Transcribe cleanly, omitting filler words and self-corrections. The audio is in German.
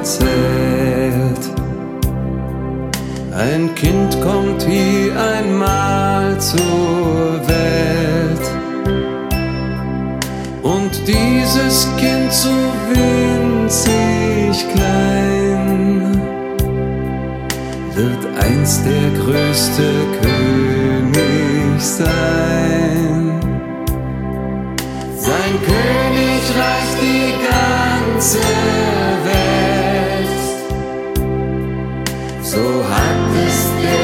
erzählt. Ein Kind kommt wie einmal zur Welt, und dieses Kind so winzig klein wird einst der größte König sein. Sein Königreich die ganze Welt, so hat es der